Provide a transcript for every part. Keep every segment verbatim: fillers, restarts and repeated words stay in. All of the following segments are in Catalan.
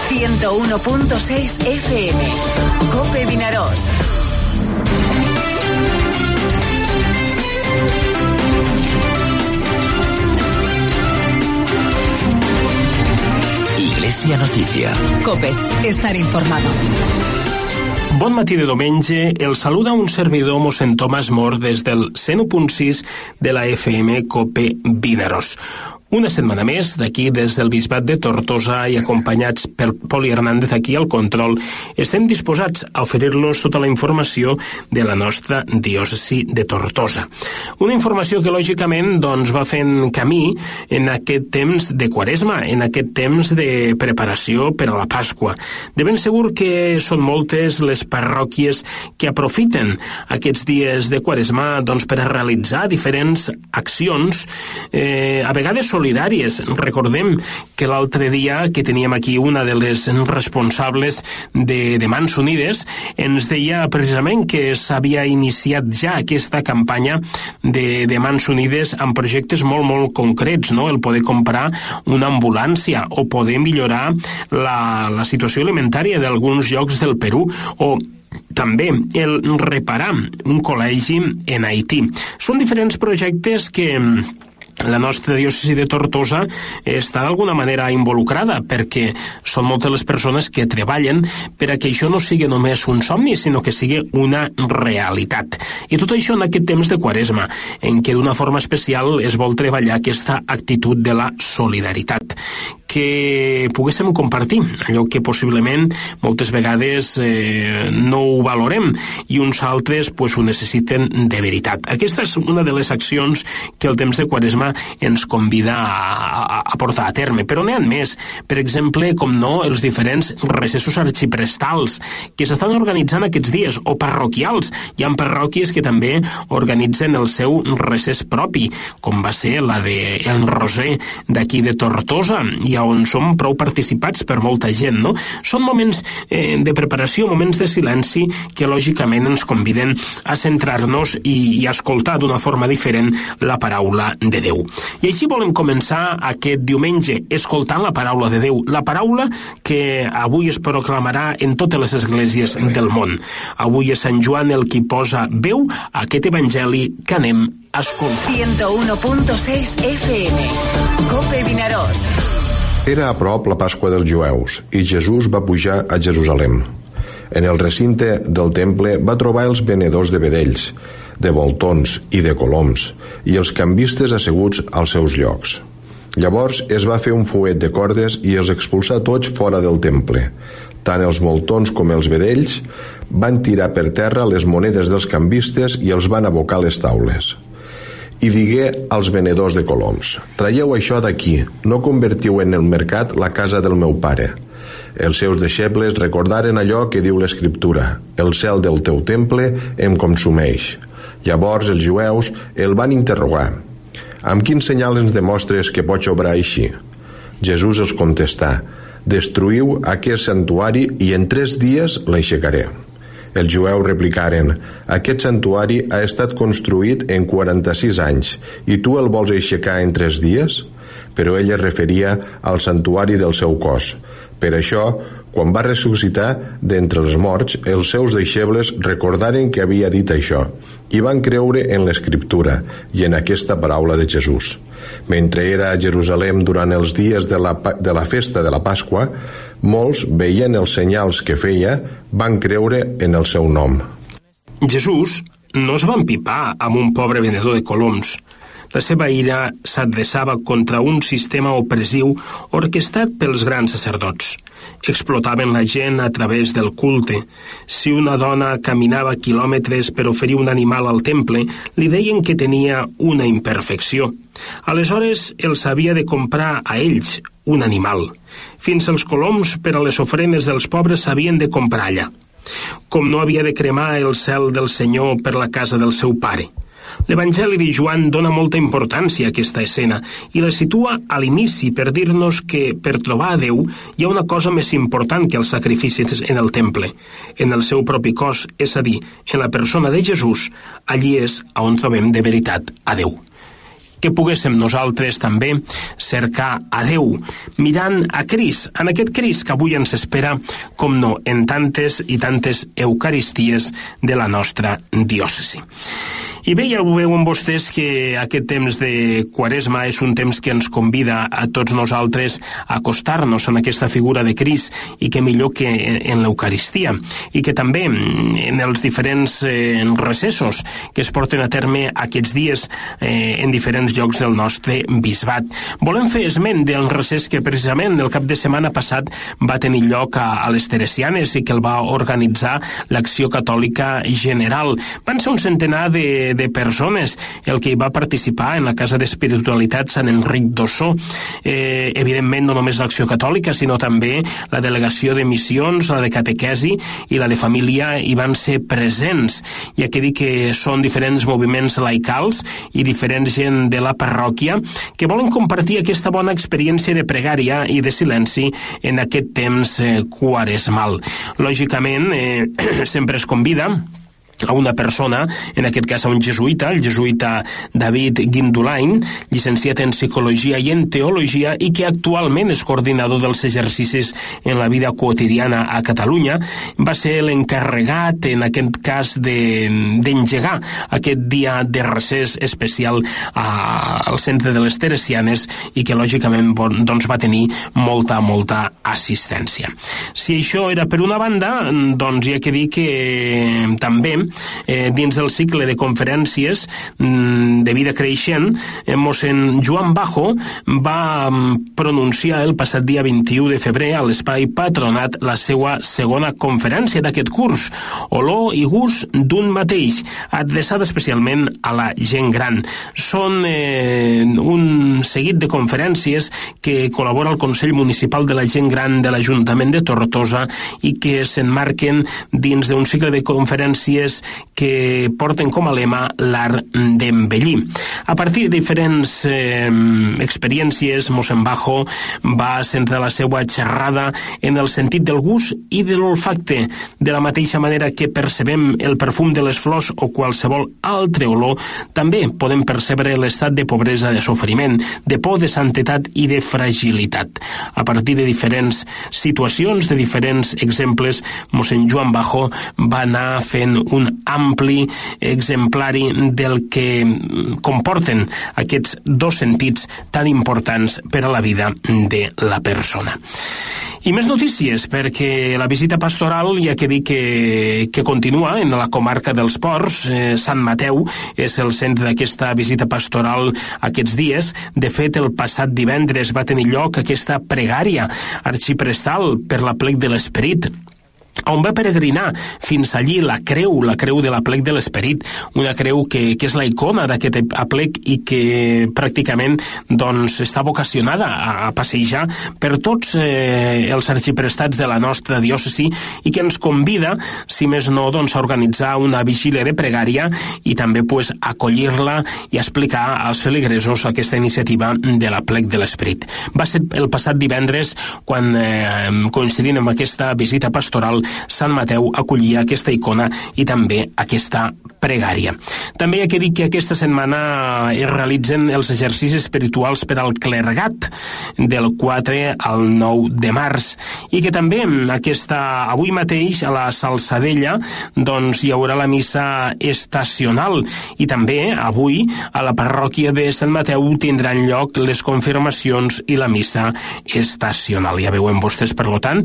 ciento uno punto seis F M. COPE Vinaròs. Iglesia Noticia. COPE. Estar informado. Bon matí de diumenge, el saluda un servidor mossèn Tomàs Mor des del cent u punt sis de la F M COPE Vinaròs. Una setmana més, d'aquí des del Bisbat de Tortosa i acompanyats per Poli Hernández aquí al control, estem disposats a oferir-los tota la informació de la nostra diòcesi de Tortosa. Una informació que, lògicament, doncs, va fent camí en aquest temps de Quaresma, en aquest temps de preparació per a la Pasqua. De ben segur que són moltes les parròquies que aprofiten aquests dies de Quaresma doncs, per a realitzar diferents accions, eh, a vegades solidàries. Recordem que l'altre dia que teníem aquí una de les responsables de, de Mans Unides ens deia precisament que s'havia iniciat ja aquesta campanya de, de Mans Unides amb projectes molt, molt concrets, no? El poder comprar una ambulància o poder millorar la, la situació alimentària d'alguns llocs del Perú o també el reparar un col·legi en Haití. Són diferents projectes que la nostra diòcesi de Tortosa està d'alguna manera involucrada perquè són moltes les persones que treballen per a que això no sigui només un somni, sinó que sigui una realitat. I tot això en aquest temps de Quaresma, en què d'una forma especial es vol treballar aquesta actitud de la solidaritat, que poguéssim compartir allò que possiblement moltes vegades eh, no ho valorem i uns altres pues, ho necessiten de veritat. Aquesta és una de les accions que el temps de Quaresma ens convida a, a, a portar a terme, però n'hi ha més. Per exemple, com no, els diferents recessos arxiprestals que s'estan organitzant aquests dies, o parroquials. Hi ha parròquies que també organitzen el seu recés propi, com va ser la de El Roser d'aquí de Tortosa, i on som prou participats per molta gent, no? Són moments eh, de preparació, moments de silenci que lògicament ens conviden a centrar-nos i, i a escoltar d'una forma diferent la paraula de Déu. I així volem començar aquest diumenge escoltant la paraula de Déu, la paraula que avui es proclamarà en totes les esglésies del món. Avui és Sant Joan el qui posa veu a aquest evangeli que anem a escoltar. ciento uno punto seis F M. COPE Vinaròs. Era a prop la Pasqua dels jueus i Jesús va pujar a Jerusalem. En el recinte del temple va trobar els venedors de vedells, de voltons i de coloms, i els canvistes asseguts als seus llocs. Llavors es va fer un fuet de cordes i els expulsà tots fora del temple. Tant els moltons com els vedells van tirar per terra les monedes dels canvistes i els van abocar a les taules. I digué als venedors de coloms: traieu això d'aquí, no convertiu en el mercat la casa del meu pare. Els seus deixebles recordaren allò que diu l'Escriptura: el cel del teu temple em consumeix. Llavors els jueus el van interrogar: amb quin senyal ens demostres que pots obrar així? Jesús els contestà: destruïu aquest santuari i en tres dies l'aixecaré. Els jueus replicaren: aquest santuari ha estat construït en quaranta-sis anys i tu el vols aixecar en tres dies? Però ell es referia al santuari del seu cos. Per això, quan va ressuscitar d'entre els morts, els seus deixebles recordaren que havia dit això i van creure en l'Escriptura i en aquesta paraula de Jesús. Mentre era a Jerusalem durant els dies de la, de la festa de la Pasqua, molts, veient els senyals que feia, van creure en el seu nom. Jesús no es va empipar amb un pobre venedor de coloms. La seva ira s'adreçava contra un sistema opressiu orquestat pels grans sacerdots. Explotaven la gent a través del culte. Si una dona caminava quilòmetres per oferir un animal al temple, li deien que tenia una imperfecció. Aleshores els havia de comprar a ells un animal. Fins els coloms per a les ofrenes dels pobres s'havien de comprar allà. Com no havia de cremar el cel del Senyor per la casa del seu pare. L'Evangeli de Joan dona molta importància a aquesta escena i la situa a l'inici per dir-nos que per trobar a Déu hi ha una cosa més important que els sacrificis en el temple. En el seu propi cos, és a dir, en la persona de Jesús, allí és on trobem de veritat a Déu. que poguéssim nosaltres també cercar a Déu, mirant a Crist, en aquest Crist que avui ens espera, com no, en tantes i tantes eucaristies de la nostra diòcesi. I bé, ja ho veuen vostès que aquest temps de Quaresma és un temps que ens convida a tots nosaltres a acostar-nos en aquesta figura de Crist, i que millor que en l'Eucaristia, i que també en els diferents eh, recessos que es porten a terme aquests dies eh, en diferents llocs del nostre bisbat. Volem fer esment del recés que precisament el cap de setmana passat va tenir lloc a, a les Teresianes i que el va organitzar l'Acció Catòlica General. Van ser un centenar de de persones el que hi va participar en la Casa d'Espiritualitat Sant Enric d'Ossó. Eh, evidentment, no només l'Acció Catòlica, sinó també la Delegació de Missions, la de Catequesi i la de Família hi van ser presents. Hi ha que dir que són diferents moviments laicals i diferents gent de la parròquia que volen compartir aquesta bona experiència de pregària i de silenci en aquest temps eh, quaresmal. Lògicament, eh, sempre es convida a una persona, en aquest cas a un jesuïta, el jesuïta David Guindulain, llicenciat en Psicologia i en Teologia, i que actualment és coordinador dels exercicis en la vida quotidiana a Catalunya. Va ser l'encarregat, en aquest cas, d'engegar aquest dia de recés especial a, al centre de les Teresianes, i que lògicament doncs, va tenir molta, molta assistència. Si això era per una banda, doncs hi ha que dir que eh, també Eh, dins del cicle de conferències mm, de vida creixent, eh, mossèn Joan Bajo va mm, pronunciar el passat dia vint-i-u de febrer a l'Espai Patronat la seva segona conferència d'aquest curs, Olor i gust d'un mateix, adreçada especialment a la gent gran. Són eh, un seguit de conferències que col·labora el Consell Municipal de la Gent Gran de l'Ajuntament de Tortosa i que s'emmarquen dins d'un cicle de conferències que porten com a lema l'art d'envellir. A partir de diferents eh, experiències, mossèn Bajo va centrar la seva xerrada en el sentit del gust i de l'olfacte, de la mateixa manera que percebem el perfum de les flors o qualsevol altre olor, també podem percebre l'estat de pobresa, de sofriment, de por, de santetat i de fragilitat. A partir de diferents situacions, de diferents exemples, mossèn Joan Bajo va anar fent un ampli exemplari del que comporten aquests dos sentits tan importants per a la vida de la persona. I més notícies, perquè la visita pastoral ja que dir que, que continua en la comarca dels Ports. Eh, Sant Mateu és el centre d'aquesta visita pastoral aquests dies. De fet, el passat divendres va tenir lloc aquesta pregària arxiprestal per l'aplec de l'Esperit, on va peregrinar fins allí la creu, la creu de l'aplec de l'Esperit, una creu que, que és la icona d'aquest aplec i que pràcticament doncs, està vocacionada a, a passejar per tots eh, els arxiprestats de la nostra diòcesi i que ens convida, si més no, doncs, a organitzar una vigília de pregària i també pues, acollir-la i explicar als feligresos aquesta iniciativa de l'aplec de l'Esperit. Va ser el passat divendres quan, eh, coincidint amb aquesta visita pastoral, Sant Mateu acollia aquesta icona i també aquesta pregària. També hi ha que dir que aquesta setmana es realitzen els exercicis espirituals per al clergat del quatre al nou de març i que també aquesta, avui mateix a la Salsadella doncs hi haurà la missa estacional i també avui a la parròquia de Sant Mateu tindran lloc les confirmacions i la missa estacional. Ja veuen vostès, per tant,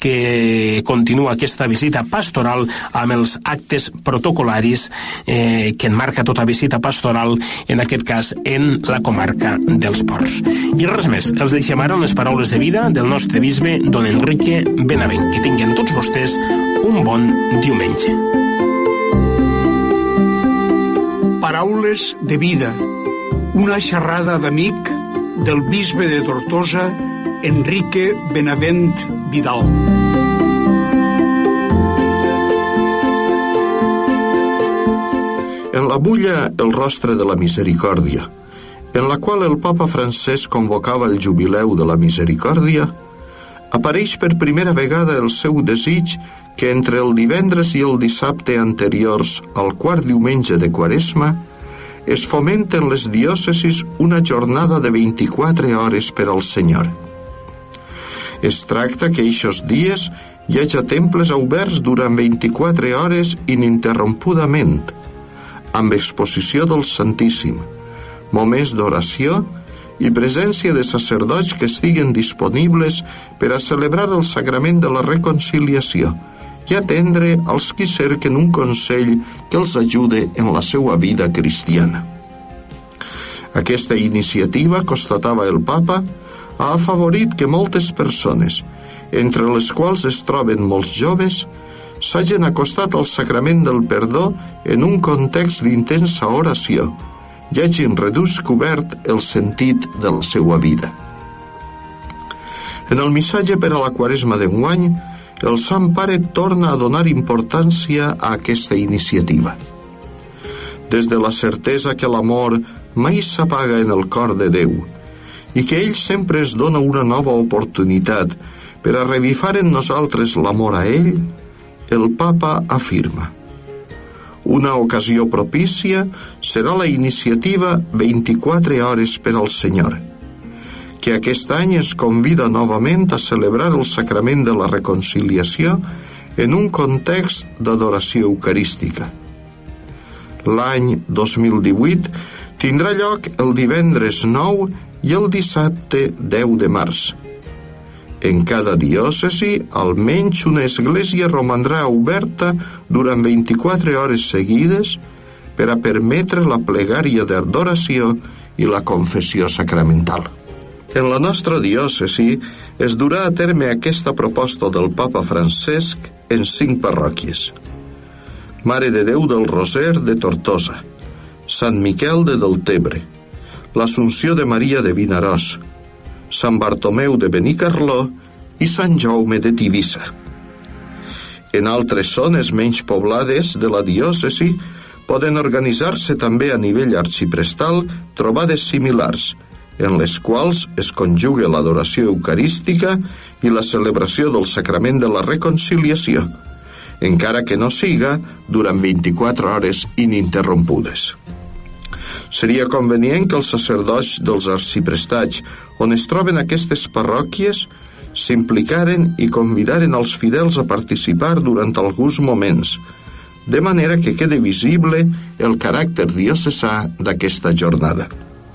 que continua aquesta visita pastoral amb els actes protocolaris eh, que enmarca tota visita pastoral, en aquest cas en la comarca dels Ports. I res més, els deixem ara les paraules de vida del nostre bisbe, don Enrique Benavent. Que tinguin tots vostès un bon diumenge. Paraules de vida, una xerrada d'amic del bisbe de Tortosa, Enrique Benavent Vidal. En la bulla El rostre de la misericòrdia, en la qual el papa francès convocava el jubileu de la misericòrdia, apareix per primera vegada el seu desig que entre el divendres i el dissabte anteriors al quart diumenge de Quaresma es fomenta en les diòcesis una jornada de vint-i-quatre hores per al Senyor. Es tracta que eixos dies hi hagi temples oberts durant vint-i-quatre hores ininterrompudament, amb exposició del Santíssim, moments d'oració i presència de sacerdots que estiguen disponibles per a celebrar el sagrament de la reconciliació i atendre als qui cerquen un consell que els ajude en la seva vida cristiana. Aquesta iniciativa, constatava el Papa, ha afavorit que moltes persones, entre les quals es troben molts joves, s'hagin acostat al sagrament del perdó en un context d'intensa oració i hagin redescobert el sentit de la seva vida. En el missatge per a la Quaresma d'enguany, el Sant Pare torna a donar importància a aquesta iniciativa. Des de la certesa que l'amor mai s'apaga en el cor de Déu i que ell sempre es dona una nova oportunitat per a revifar en nosaltres l'amor a ell, el Papa afirma: una ocasió propícia serà la iniciativa vint-i-quatre hores per al Senyor, que aquest any ens convida novament a celebrar el sacrament de la reconciliació en un context d'adoració eucarística. L'any dos mil divuit tindrà lloc el divendres nou i el dissabte deu de març. En cada diòcesi, almenys una església romandrà oberta durant vint-i-quatre hores seguides per a permetre la plegària d'adoració i la confessió sacramental. En la nostra diòcesi es durà a terme aquesta proposta del Papa Francesc en cinc parròquies: Mare de Déu del Roser de Tortosa, Sant Miquel de Deltebre, l'Assumpció de Maria de Vinaròs, Sant Bartomeu de Benicarló i Sant Jaume de Tivissa. En altres zones menys poblades de la diòcesi poden organitzar-se també a nivell arxiprestal trobades similars, en les quals es conjuga l'adoració eucarística i la celebració del sacrament de la reconciliació, encara que no siga durant vint-i-quatre hores ininterrompudes. Seria convenient que els sacerdots dels arxiprestats on es troben aquestes parròquies s'implicaren i convidaren els fidels a participar durant alguns moments, de manera que quede visible el caràcter diocesà d'aquesta jornada.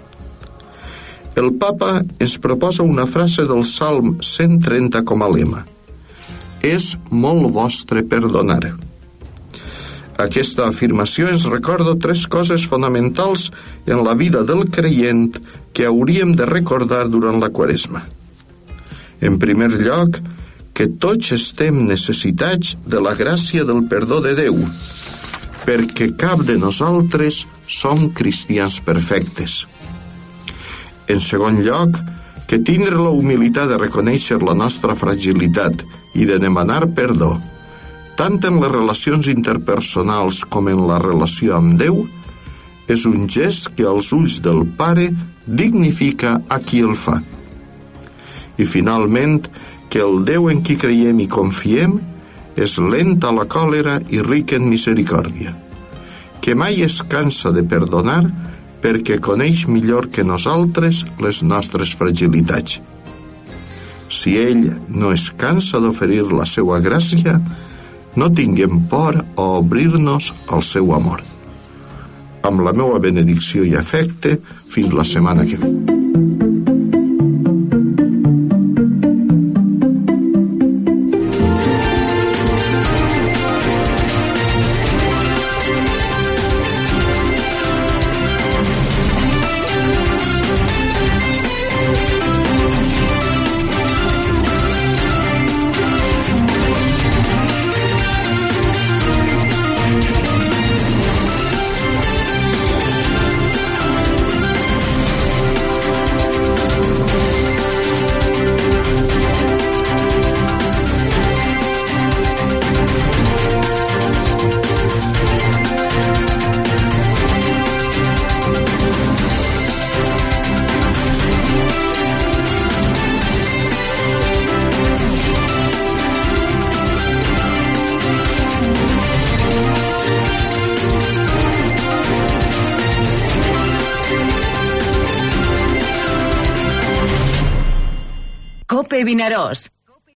El Papa ens proposa una frase del Salm cent trenta com a lema: «És molt vostre perdonar». Aquesta afirmació ens recorda tres coses fonamentals en la vida del creient que hauríem de recordar durant la Quaresma. En primer lloc, que tots estem necessitats de la gràcia del perdó de Déu, perquè cap de nosaltres som cristians perfectes. En segon lloc, que tindre la humilitat de reconèixer la nostra fragilitat i de demanar perdó, tant en les relacions interpersonals com en la relació amb Déu, és un gest que als ulls del Pare dignifica a qui el fa. I finalment, que el Déu en qui creiem i confiem és lent a la còlera i ric en misericòrdia, que mai es cansa de perdonar perquè coneix millor que nosaltres les nostres fragilitats. Si ell no es cansa d'oferir la seva gràcia, no tinguem por a obrir-nos al seu amor. Amb la meva benedicció i afecte, fins la setmana que ve. Cope Vinaròs.